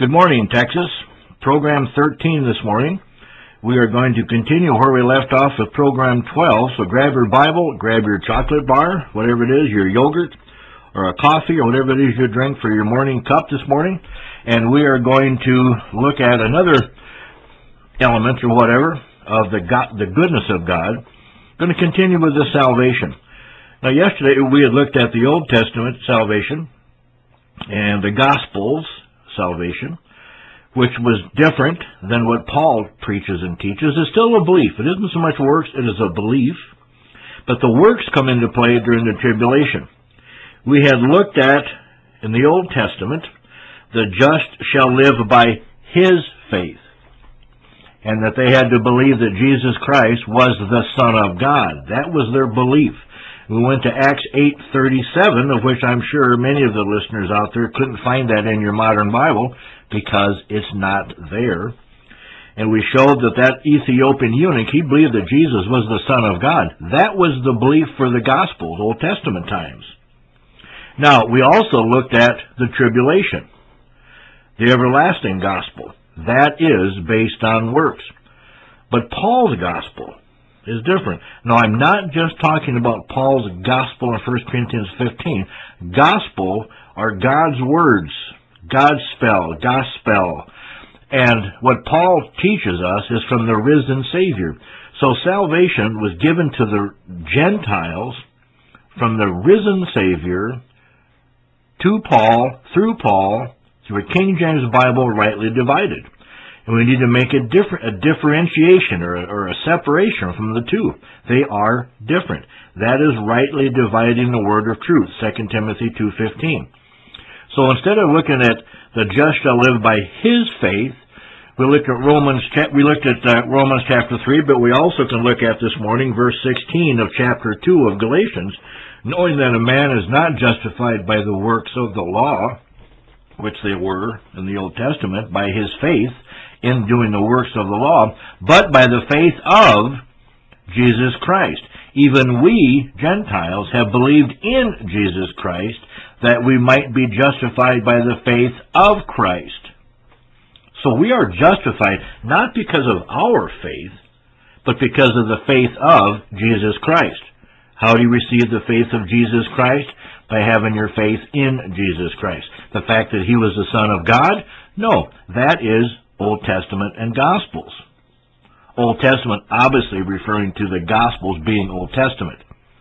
Good morning, Texas. Program 13 this morning. We are going to continue where we left off with Program 12, so grab your Bible, grab your chocolate bar, whatever it is, your yogurt, or a coffee, or whatever it is you drink for your morning cup this morning, and we are going to look at another element, or whatever, of the goodness of God. Going to continue with this salvation. Now, yesterday we had looked at the Old Testament salvation and the Gospels salvation, which was different than what Paul preaches and teaches. It's still a belief. It isn't so much works, it is a belief. But the works come into play during the tribulation. We had looked at, in the Old Testament, the just shall live by his faith, and that they had to believe that Jesus Christ was the Son of God. That was their belief. We went to Acts 8:37, of which I'm sure many of the listeners out there couldn't find that in your modern Bible because it's not there. And we showed that Ethiopian eunuch, he believed that Jesus was the Son of God. That was the belief for the Gospels, Old Testament times. Now, we also looked at the tribulation, the everlasting gospel. That is based on works. But Paul's gospel is different. Now, I'm not just talking about Paul's gospel in 1 Corinthians 15. Gospel are God's words, God's spell, gospel. And what Paul teaches us is from the risen Savior. So salvation was given to the Gentiles from the risen Savior to Paul, through a King James Bible rightly divided. And we need to make a differentiation or a separation from the two. They are different. That is rightly dividing the word of truth, 2 Timothy 2:15. So instead of looking at the just shall live by his faith, we looked at Romans chapter 3, but we also can look at this morning verse 16 of chapter 2 of Galatians, knowing that a man is not justified by the works of the law, which they were in the Old Testament, by his faith in doing the works of the law, but by the faith of Jesus Christ. Even we, Gentiles, have believed in Jesus Christ, that we might be justified by the faith of Christ. So we are justified not because of our faith, but because of the faith of Jesus Christ. How do you receive the faith of Jesus Christ? By having your faith in Jesus Christ. The fact that he was the Son of God? No, that is Old Testament and Gospels. Old Testament obviously referring to the Gospels being Old Testament.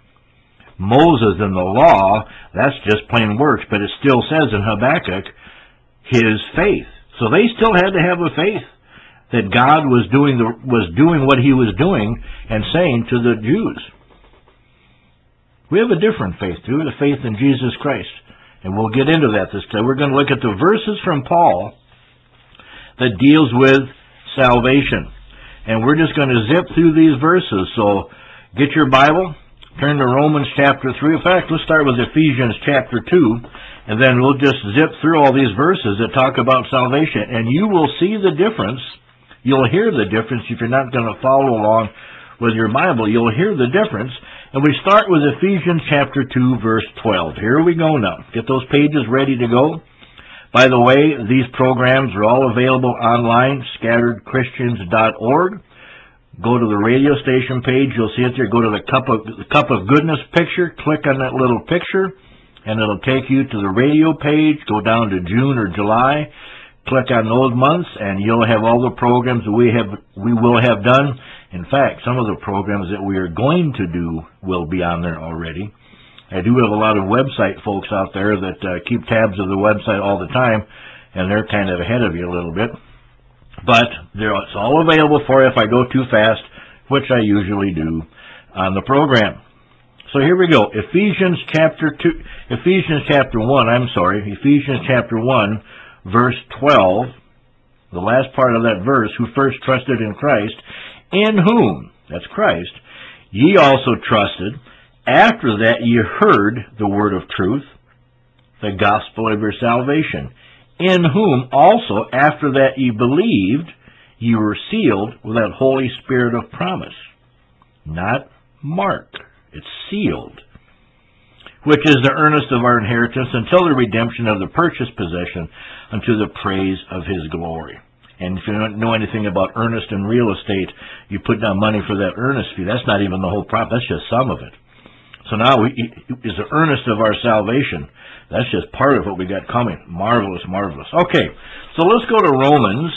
Moses and the law, that's just plain works, but it still says in Habakkuk, his faith. So they still had to have a faith that God was doing what he was doing and saying to the Jews. We have a different faith too, the faith in Jesus Christ. And we'll get into that this day. We're going to look at the verses from Paul that deals with salvation. And we're just going to zip through these verses. So get your Bible, turn to Romans chapter 3. In fact, let's start with Ephesians chapter 2, and then we'll just zip through all these verses that talk about salvation. And you will see the difference. You'll hear the difference if you're not going to follow along with your Bible. You'll hear the difference. And we start with Ephesians chapter 2, verse 12. Here we go now. Get those pages ready to go. By the way, these programs are all available online, scatteredchristians.org. Go to the radio station page. You'll see it there. Go to the Cup of Goodness picture. Click on that little picture, and it'll take you to the radio page. Go down to June or July. Click on those months, and you'll have all the programs that we will have done. In fact, some of the programs that we are going to do will be on there already. I do have a lot of website folks out there that keep tabs of the website all the time, and they're kind of ahead of you a little bit. But it's all available for you if I go too fast, which I usually do on the program. So here we go. Ephesians chapter 1, verse 12, the last part of that verse, who first trusted in Christ, in whom, that's Christ, ye also trusted, after that ye heard the word of truth, the gospel of your salvation, in whom also, after that ye believed, ye were sealed with that Holy Spirit of promise. Not marked, it's sealed, which is the earnest of our inheritance until the redemption of the purchased possession unto the praise of his glory. And if you don't know anything about earnest in real estate, you put down money for that earnest fee. That's not even the whole profit. That's just some of it. So now is the earnest of our salvation. That's just part of what we got coming. Marvelous, marvelous. Okay, so let's go to Romans,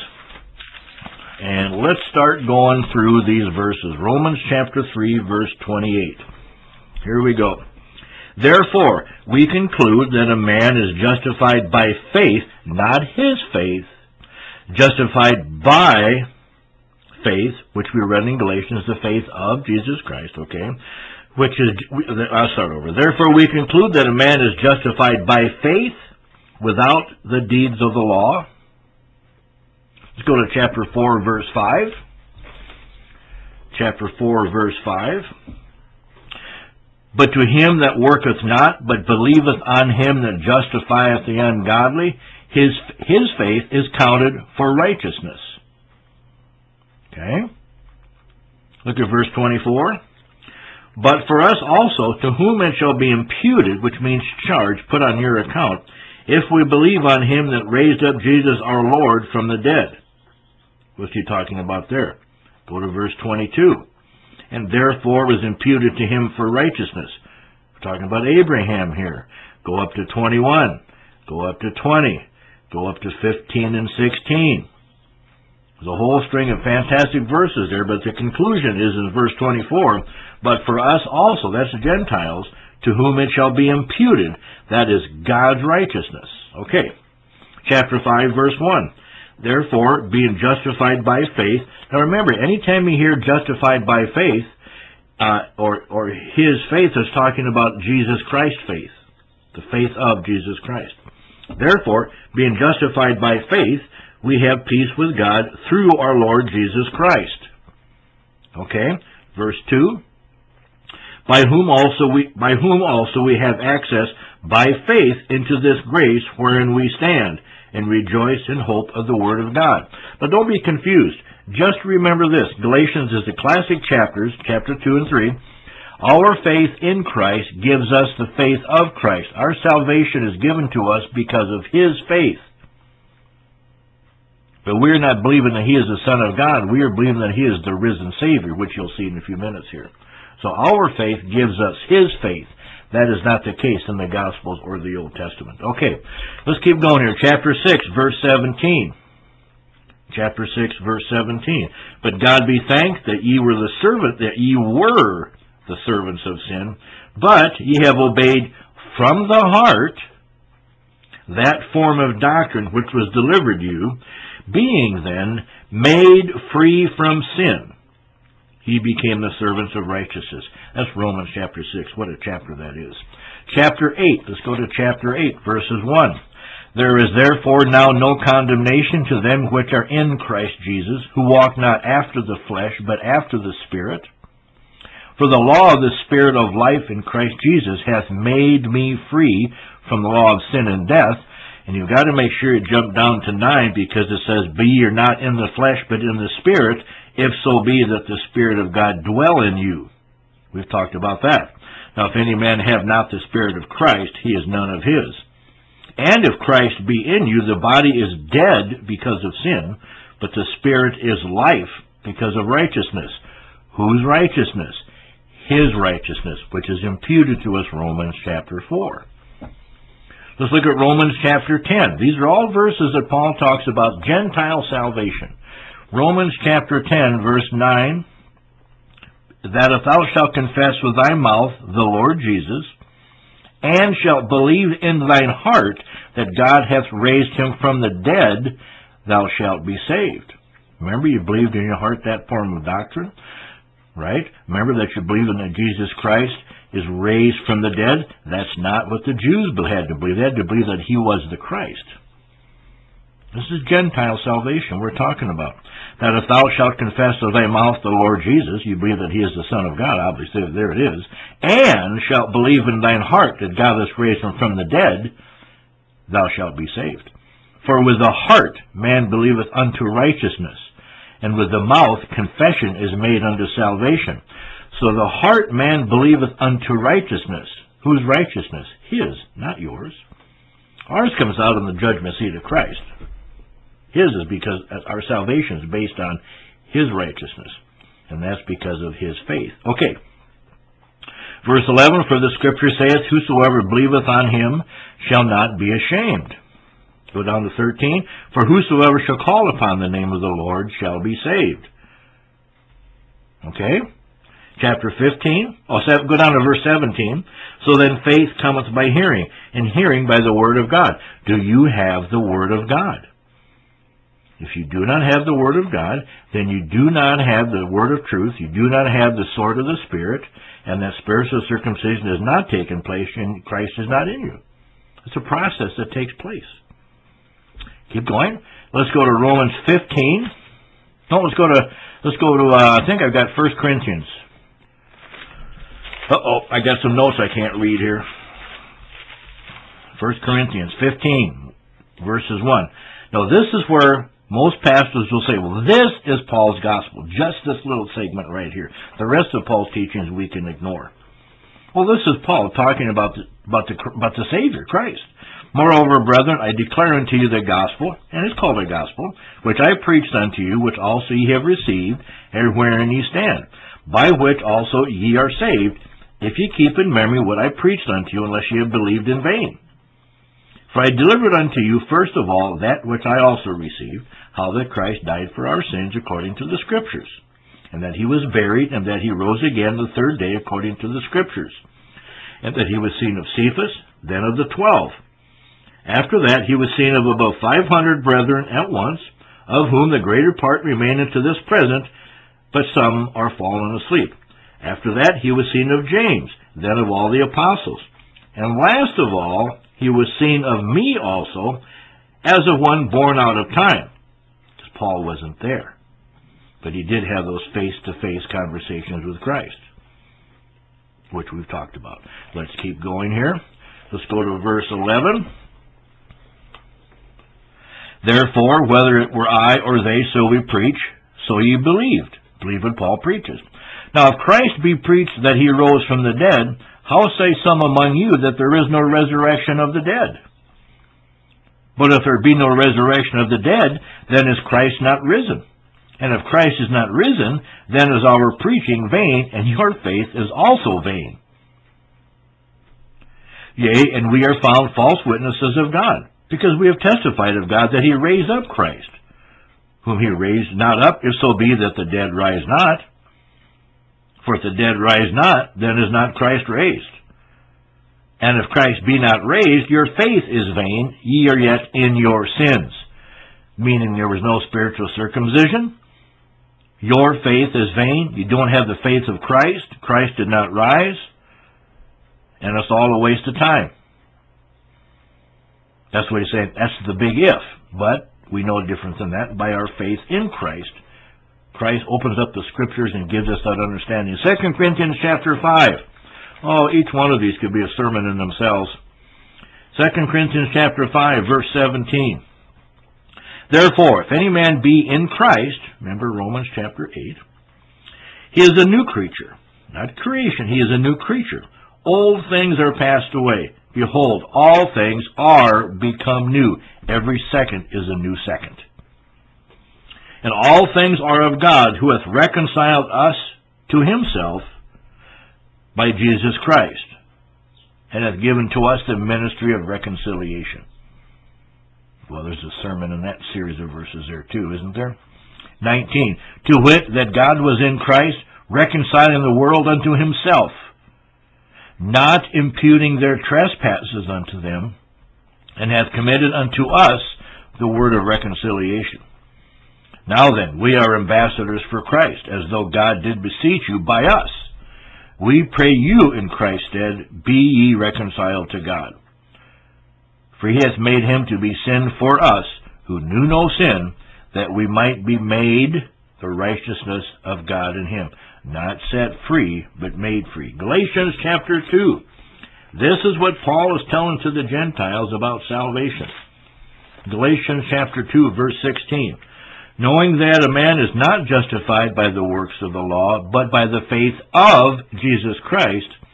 and let's start going through these verses. Romans chapter 3, verse 28. Here we go. Therefore, we conclude that a man is justified by faith, not his faith, justified by faith, which we read in Galatians, the faith of Jesus Christ, okay? I'll start over. Therefore, we conclude that a man is justified by faith without the deeds of the law. Let's go to chapter 4, verse 5. Chapter 4, verse 5. But to him that worketh not, but believeth on him that justifieth the ungodly, his faith is counted for righteousness. Okay? Look at verse 24. But for us also, to whom it shall be imputed, which means charged, put on your account, if we believe on him that raised up Jesus our Lord from the dead. What's he talking about there? Go to verse 22. And therefore was imputed to him for righteousness. We're talking about Abraham here. Go up to 21. Go up to 20. Go up to 15 and 16. There's a whole string of fantastic verses there, but the conclusion is in verse 24, but for us also, that's the Gentiles, to whom it shall be imputed, that is God's righteousness. Okay, chapter 5, verse 1. Therefore, being justified by faith. Now remember, anytime you hear justified by faith, or his faith is talking about Jesus Christ's faith, the faith of Jesus Christ. Therefore, being justified by faith, we have peace with God through our Lord Jesus Christ. Okay, verse 2. By whom also we have access by faith into this grace wherein we stand, and rejoice in hope of the Word of God. But don't be confused. Just remember this. Galatians is the classic chapters, chapter 2 and 3. Our faith in Christ gives us the faith of Christ. Our salvation is given to us because of his faith. But we're not believing that he is the Son of God. We are believing that he is the risen Savior, which you'll see in a few minutes here. So our faith gives us his faith. That is not the case in the Gospels or the Old Testament. Okay, let's keep going here. Chapter 6, verse 17. Chapter 6, verse 17. But God be thanked that ye were the servants of sin, but ye have obeyed from the heart that form of doctrine which was delivered you, being then made free from sin. He became the servants of righteousness. That's Romans chapter 6. What a chapter that is. Chapter 8. Let's go to chapter 8, verses 1. There is therefore now no condemnation to them which are in Christ Jesus, who walk not after the flesh, but after the Spirit. For the law of the Spirit of life in Christ Jesus hath made me free from the law of sin and death. And you've got to make sure you jump down to 9, because it says, be ye not in the flesh, but in the Spirit, if so be that the Spirit of God dwell in you. We've talked about that. Now, if any man have not the Spirit of Christ, he is none of his. And if Christ be in you, the body is dead because of sin, but the Spirit is life because of righteousness. Whose righteousness? His righteousness, which is imputed to us, Romans chapter 4. Let's look at Romans chapter 10. These are all verses that Paul talks about Gentile salvation. Romans chapter 10, verse 9, that if thou shalt confess with thy mouth the Lord Jesus, and shalt believe in thine heart that God hath raised him from the dead, thou shalt be saved. Remember, you believed in your heart that form of doctrine, right? Remember that you believe in that Jesus Christ is raised from the dead. That's not what the Jews had to believe. They had to believe that he was the Christ. This is Gentile salvation we're talking about. That if thou shalt confess with thy mouth the Lord Jesus, you believe that he is the Son of God, obviously there it is, and shalt believe in thine heart that God hath raised him from the dead, thou shalt be saved. For with the heart man believeth unto righteousness, and with the mouth confession is made unto salvation. So the heart man believeth unto righteousness. Whose righteousness? His, not yours. Ours comes out in the judgment seat of Christ. His is because our salvation is based on His righteousness, and that's because of His faith. Okay. Verse 11, for the Scripture saith, whosoever believeth on Him shall not be ashamed. Go down to 13, for whosoever shall call upon the name of the Lord shall be saved. Okay? Chapter 15, go down to verse 17. So then faith cometh by hearing, and hearing by the Word of God. Do you have the Word of God? If you do not have the Word of God, then you do not have the Word of truth, you do not have the sword of the Spirit, and that spiritual circumcision has not taken place, and Christ is not in you. It's a process that takes place. Keep going. Let's go to Romans 15. No, let's go to I think I've got 1 Corinthians. I got some notes I can't read here. 1 Corinthians 15, verses 1. Now, this is where most pastors will say, well, this is Paul's gospel, just this little segment right here. The rest of Paul's teachings we can ignore. Well, this is Paul talking about the Savior, Christ. Moreover, brethren, I declare unto you the gospel, and it's called a gospel, which I preached unto you, which also ye have received, and wherein ye stand, by which also ye are saved, if ye keep in memory what I preached unto you, unless ye have believed in vain. For I delivered unto you first of all that which I also received, how that Christ died for our sins according to the Scriptures, and that He was buried, and that He rose again the third day according to the Scriptures, and that He was seen of Cephas, then of the 12. After that He was seen of above 500 brethren at once, of whom the greater part remain unto this present, but some are fallen asleep. After that He was seen of James, then of all the apostles. And last of all, He was seen of me also, as of one born out of time. Because Paul wasn't there. But he did have those face-to-face conversations with Christ, which we've talked about. Let's keep going here. Let's go to verse 11. Therefore, whether it were I or they, so we preach, so ye believed. Believe what Paul preaches. Now, if Christ be preached that He rose from the dead, how say some among you that there is no resurrection of the dead? But if there be no resurrection of the dead, then is Christ not risen? And if Christ is not risen, then is our preaching vain, and your faith is also vain. Yea, and we are found false witnesses of God, because we have testified of God that He raised up Christ, whom He raised not up, if so be that the dead rise not. For if the dead rise not, then is not Christ raised. And if Christ be not raised, your faith is vain, ye are yet in your sins. Meaning there was no spiritual circumcision. Your faith is vain. You don't have the faith of Christ. Christ did not rise. And it's all a waste of time. That's what he's saying. That's the big if. But we know different than that. By our faith in Christ, Christ opens up the Scriptures and gives us that understanding. 2 Corinthians chapter 5. Oh, each one of these could be a sermon in themselves. 2 Corinthians chapter 5, verse 17. Therefore, if any man be in Christ, remember Romans chapter 8, he is a new creature, not creation, he is a new creature. Old things are passed away. Behold, all things are become new. Every second is a new second. And all things are of God, who hath reconciled us to Himself by Jesus Christ, and hath given to us the ministry of reconciliation. Well, there's a sermon in that series of verses there too, isn't there? 19. To wit, that God was in Christ, reconciling the world unto Himself, not imputing their trespasses unto them, and hath committed unto us the word of reconciliation. Now then, we are ambassadors for Christ, as though God did beseech you by us. We pray you in Christ's stead, be ye reconciled to God. For He hath made Him to be sin for us, who knew no sin, that we might be made the righteousness of God in Him. Not set free, but made free. Galatians chapter 2. This is what Paul is telling to the Gentiles about salvation. Galatians chapter 2, verse 16. Knowing that a man is not justified by the works of the law, but by the faith of Jesus Christ,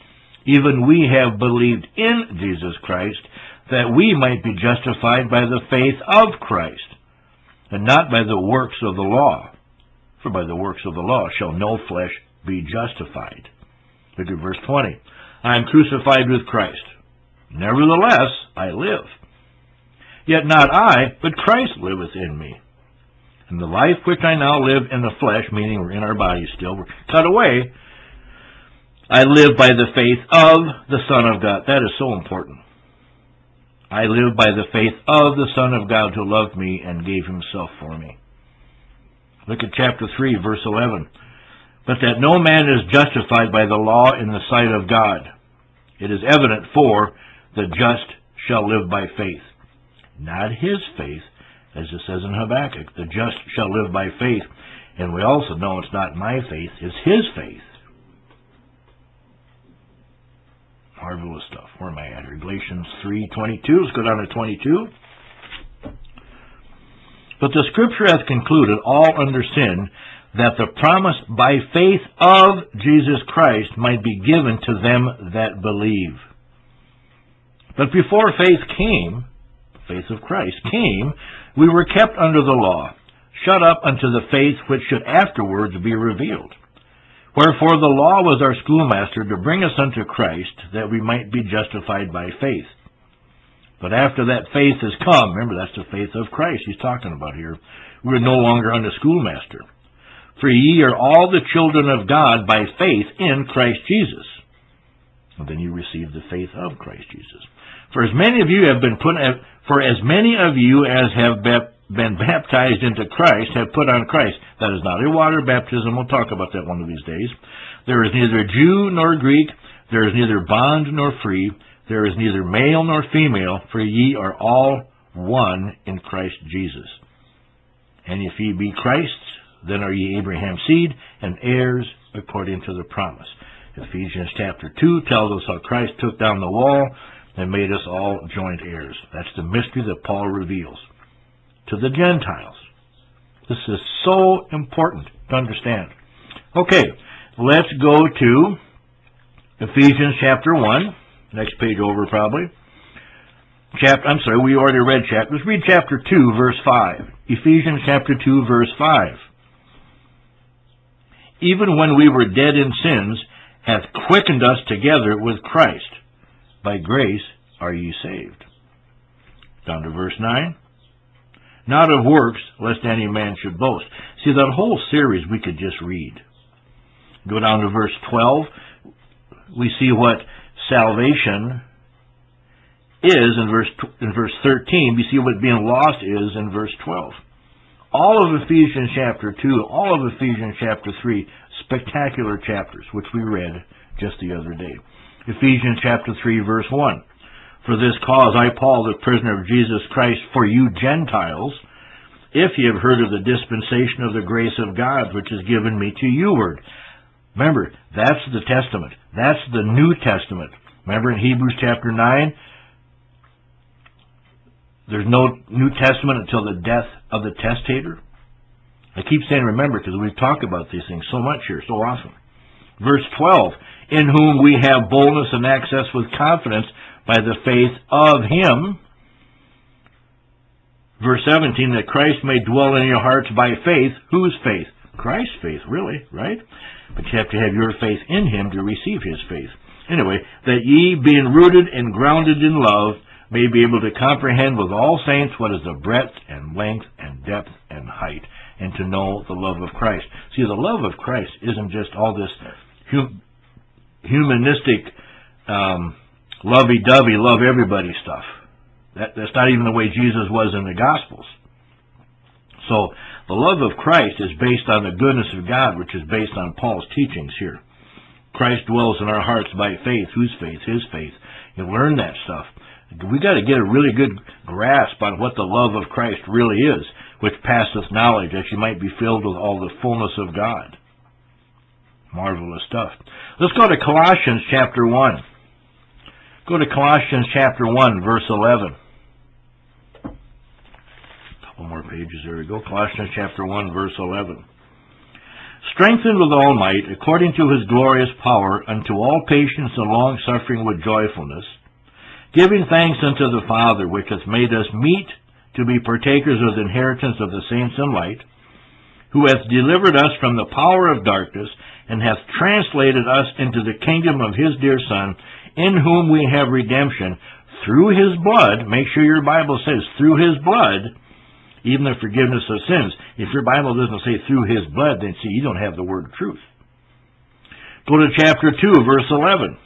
even we have believed in Jesus Christ, that we might be justified by the faith of Christ, and not by the works of the law. For by the works of the law shall no flesh be justified. Look at verse 20. I am crucified with Christ. Nevertheless, I live. Yet not I, but Christ liveth in me. And the life which I now live in the flesh, meaning we're in our bodies still, we're cut away, I live by the faith of the Son of God. That is so important. I live by the faith of the Son of God who loved me and gave himself for me. Look at chapter 3, verse 11. But that no man is justified by the law in the sight of God. It is evident, for the just shall live by faith. Not his faith, as it says in Habakkuk. The just shall live by faith. And we also know it's not my faith, it's his faith. Marvelous stuff. Where am I at? Galatians 3:22. Let's go down to 22. But the Scripture hath concluded all under sin, that the promise by faith of Jesus Christ might be given to them that believe. But before faith came, faith of Christ came, we were kept under the law, shut up unto the faith which should afterwards be revealed. Wherefore the law was our schoolmaster to bring us unto Christ, that we might be justified by faith. But after that faith is come, remember that's the faith of Christ he's talking about here, we are no longer under schoolmaster. For ye are all the children of God by faith in Christ Jesus. And then you receive the faith of Christ Jesus. For as many of you as have been baptized into Christ have put on Christ. That is not a water baptism. We'll talk about that one of these days. There is neither Jew nor Greek. There is neither bond nor free. There is neither male nor female. For ye are all one in Christ Jesus. And if ye be Christ's, then are ye Abraham's seed and heirs according to the promise. Ephesians chapter 2 tells us how Christ took down the wall and made us all joint heirs. That's the mystery that Paul reveals to the Gentiles. This is so important to understand. Okay, let's go to Ephesians chapter 1. Next page over probably. We already read chapter. Let's read chapter 2, verse 5. Ephesians chapter 2, verse 5. Even when we were dead in sins, hath quickened us together with Christ. By grace are ye saved. Down to verse 9. Not of works, lest any man should boast. See, that whole series we could just read. Go down to verse 12. We see what salvation is in verse 13. We see what being lost is in verse 12. All of Ephesians chapter 2, all of Ephesians chapter 3, spectacular chapters, which we read just the other day. Ephesians chapter 3, verse 1. For this cause I, Paul, the prisoner of Jesus Christ, for you Gentiles, if ye have heard of the dispensation of the grace of God, which is given me to you-ward. Remember, that's the Testament. That's the New Testament. Remember in Hebrews chapter 9, there's no New Testament until the death of the testator. I keep saying remember because we've talked about these things so much here, so often. Verse 12, in whom we have boldness and access with confidence by the faith of him. Verse 17, that Christ may dwell in your hearts by faith. Whose faith? Christ's faith, really, right? But you have to have your faith in him to receive his faith. Anyway, that ye, being rooted and grounded in love, may be able to comprehend with all saints what is the breadth and length and depth and height, and to know the love of Christ. See, the love of Christ isn't just all this humanistic, lovey-dovey, love everybody stuff. That's not even the way Jesus was in the Gospels. So, the love of Christ is based on the goodness of God, which is based on Paul's teachings here. Christ dwells in our hearts by faith. Whose faith? His faith. You learn that stuff. We got to get a really good grasp on what the love of Christ really is, which passeth knowledge, that you might be filled with all the fullness of God. Marvelous stuff. Let's go to Colossians chapter 1. Go to Colossians chapter 1, verse 11. A couple more pages. There we go. Colossians chapter 1, verse 11. strengthened with all might, according to his glorious power, unto all patience and longsuffering with joyfulness, giving thanks unto the Father, which hath made us meet to be partakers of the inheritance of the saints in light, who hath delivered us from the power of darkness, and hath translated us into the kingdom of his dear Son, in whom we have redemption, through his blood. Make sure your Bible says, through his blood, even the forgiveness of sins. If your Bible doesn't say through his blood, then see, you don't have the word truth. Go to chapter 2, verse 11.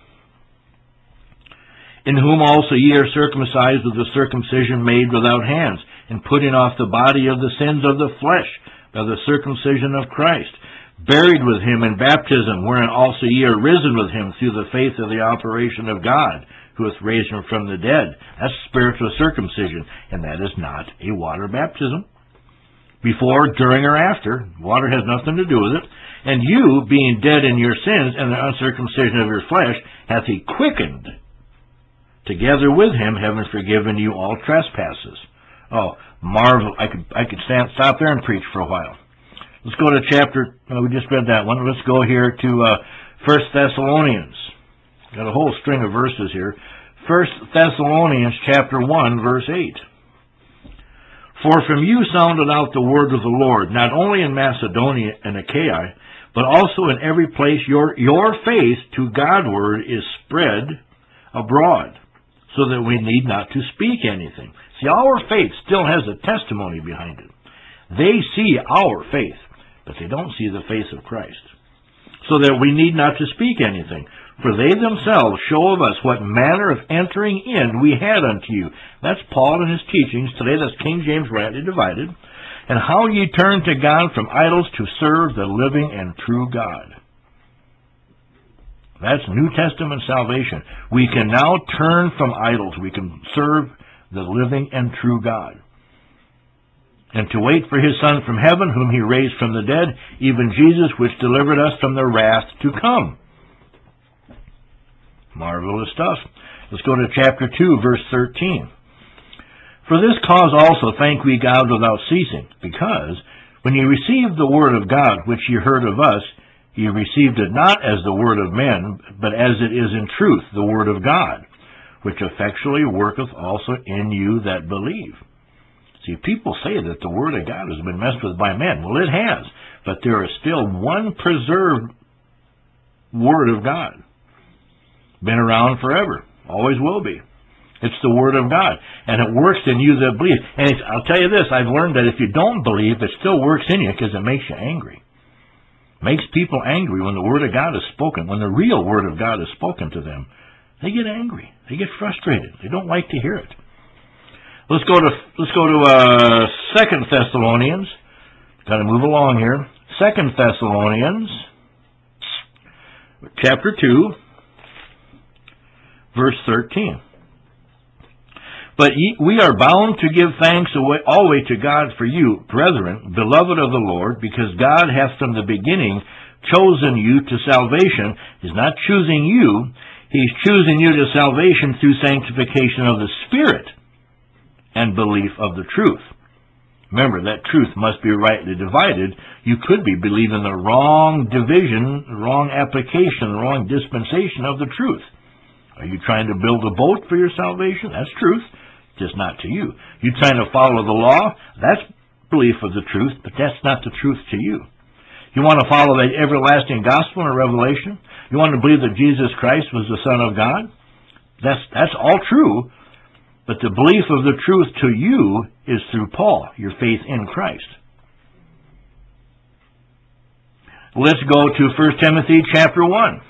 In whom also ye are circumcised with the circumcision made without hands, and putting off the body of the sins of the flesh by the circumcision of Christ, buried with him in baptism, wherein also ye are risen with him through the faith of the operation of God, who hath raised him from the dead. That's spiritual circumcision, and that is not a water baptism. Before, during, or after. Water has nothing to do with it. And you, being dead in your sins and the uncircumcision of your flesh, hath he quickened, together with him, having forgiven you all trespasses. Oh, marvel. I could stop there and preach for a while. Let's go to we just read that one. Let's go here to 1 Thessalonians. Got a whole string of verses here. 1 Thessalonians chapter 1, verse 8. For from you sounded out the word of the Lord, not only in Macedonia and Achaia, but also in every place your faith to Godward is spread abroad, so that we need not to speak anything. See, our faith still has a testimony behind it. They see our faith, but they don't see the face of Christ. So that we need not to speak anything. For they themselves show of us what manner of entering in we had unto you. That's Paul and his teachings. Today that's King James rightly divided. And how ye turned to God from idols to serve the living and true God. That's New Testament salvation. We can now turn from idols. We can serve the living and true God. And to wait for his Son from heaven, whom he raised from the dead, even Jesus, which delivered us from the wrath to come. Marvelous stuff. Let's go to chapter 2, verse 13. For this cause also thank we God without ceasing, because when ye received the word of God, which ye heard of us, ye received it not as the word of men, but as it is in truth the word of God, which effectually worketh also in you that believe. See, people say that the word of God has been messed with by men. Well, it has, but there is still one preserved word of God. Been around forever. Always will be. It's the Word of God. And it works in you that believe. And I'll tell you this, I've learned that if you don't believe, it still works in you because it makes you angry. Makes people angry when the Word of God is spoken. When the real Word of God is spoken to them, they get angry. They get frustrated. They don't like to hear it. Let's go to 2 Thessalonians. Got to move along here. 2 Thessalonians, chapter 2. Verse 13. But we are bound to give thanks always to God for you, brethren, beloved of the Lord, because God hath from the beginning chosen you to salvation. He's not choosing you. He's choosing you to salvation through sanctification of the Spirit and belief of the truth. Remember, that truth must be rightly divided. You could be believing the wrong division, the wrong application, the wrong dispensation of the truth. Are you trying to build a boat for your salvation? That's truth, just not to you. You trying to follow the law? That's belief of the truth, but that's not the truth to you. You want to follow the everlasting gospel or revelation? You want to believe that Jesus Christ was the Son of God? That's all true, but the belief of the truth to you is through Paul, your faith in Christ. Let's go to 1 Timothy chapter 1.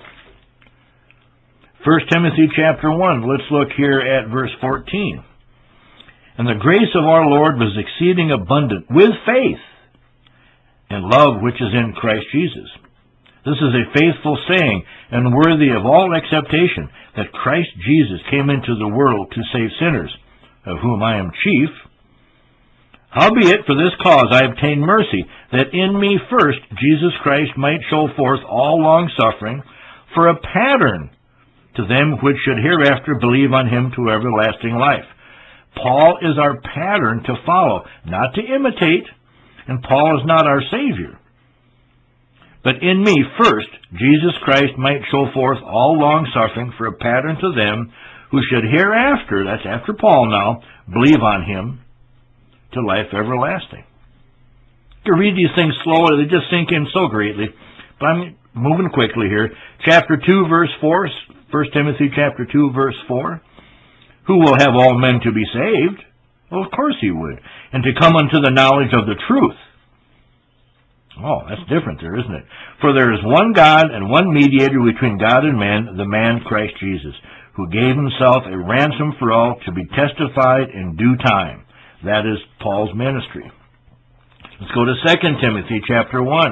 1 Timothy chapter 1, let's look here at verse 14. And the grace of our Lord was exceeding abundant with faith and love which is in Christ Jesus. This is a faithful saying and worthy of all acceptation, that Christ Jesus came into the world to save sinners, of whom I am chief. Howbeit, for this cause I obtained mercy, that in me first Jesus Christ might show forth all longsuffering, for a pattern to them which should hereafter believe on him to everlasting life. Paul is our pattern to follow, not to imitate, and Paul is not our Savior. But in me first Jesus Christ might show forth all long-suffering for a pattern to them who should hereafter," that's after Paul now, "believe on him to life everlasting." You can read these things slowly, they just sink in so greatly. But I'm moving quickly here. Chapter 2, verse 4, 1 Timothy chapter 2, verse 4. "Who will have all men to be saved?" Well, of course he would. "And to come unto the knowledge of the truth." Oh, that's different there, isn't it? "For there is one God and one mediator between God and man, the man Christ Jesus, who gave himself a ransom for all to be testified in due time." That is Paul's ministry. Let's go to 2 Timothy chapter 1.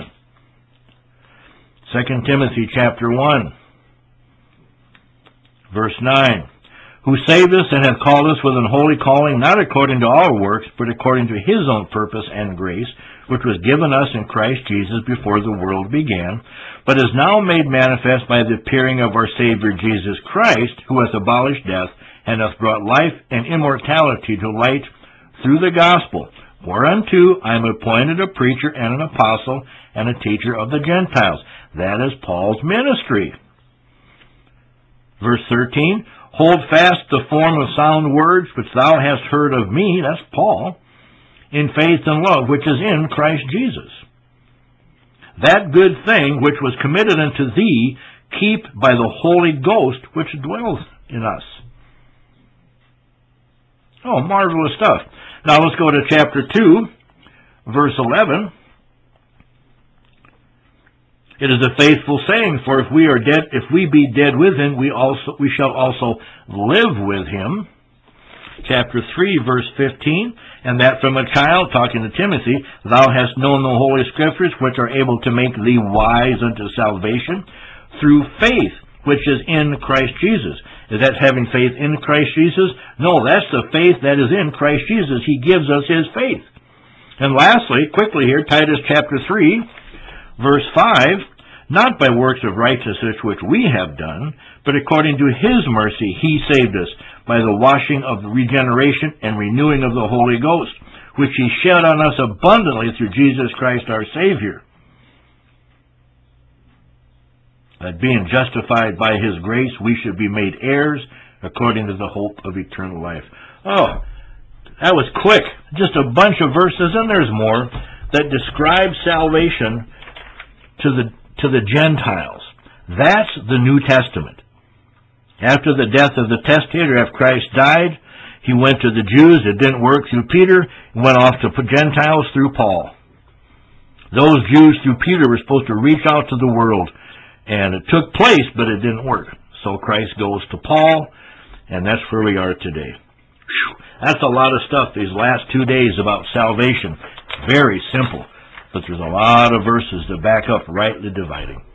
2 Timothy chapter 1, verse 9. "Who saved us and hath called us with an holy calling, not according to our works, but according to his own purpose and grace, which was given us in Christ Jesus before the world began, but is now made manifest by the appearing of our Savior Jesus Christ, who hath abolished death, and hath brought life and immortality to light through the gospel, whereunto I am appointed a preacher and an apostle and a teacher of the Gentiles." That is Paul's ministry. Verse 13, "Hold fast the form of sound words which thou hast heard of me," that's Paul, "in faith and love which is in Christ Jesus. That good thing which was committed unto thee, keep by the Holy Ghost which dwells in us." Oh, marvelous stuff. Now let's go to chapter 2, verse 11. "It is a faithful saying, for if we be dead with him, we shall also live with him." Chapter 3, verse 15, "And that from a child," talking to Timothy, "thou hast known the Holy Scriptures, which are able to make thee wise unto salvation, through faith which is in Christ Jesus." Is that having faith in Christ Jesus? No, that's the faith that is in Christ Jesus. He gives us his faith. And lastly, quickly here, Titus chapter 3, verse 5, "Not by works of righteousness which we have done, but according to his mercy he saved us, by the washing of regeneration and renewing of the Holy Ghost, which he shed on us abundantly through Jesus Christ our Savior, that being justified by his grace, we should be made heirs according to the hope of eternal life." Oh, that was quick. Just a bunch of verses, and there's more, that describe salvation to the Gentiles. That's the New Testament. After the death of the testator, after Christ died, he went to the Jews. It didn't work through Peter. He went off to Gentiles through Paul. Those Jews through Peter were supposed to reach out to the world, and it took place, but it didn't work. So Christ goes to Paul, and that's where we are today. Whew. That's a lot of stuff these last 2 days about salvation. Very simple, but there's a lot of verses to back up rightly dividing.